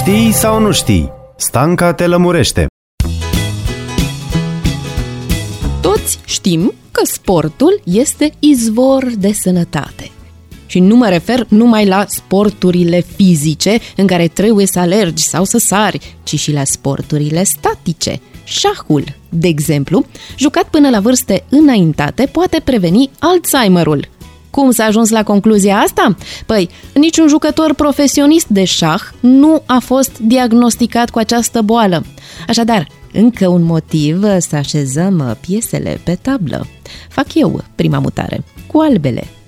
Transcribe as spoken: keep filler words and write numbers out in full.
Știi sau nu știi? Stanca te lămurește. Toți știm că sportul este izvor de sănătate. Și nu mă refer numai la sporturile fizice în care trebuie să alergi sau să sari, ci și la sporturile statice. Șahul, de exemplu, jucat până la vârste înaintate, poate preveni Alzheimerul. Cum s-a ajuns la concluzia asta? Păi, niciun jucător profesionist de șah nu a fost diagnosticat cu această boală. Așadar, încă un motiv să așezăm piesele pe tablă. Fac eu prima mutare, cu albele.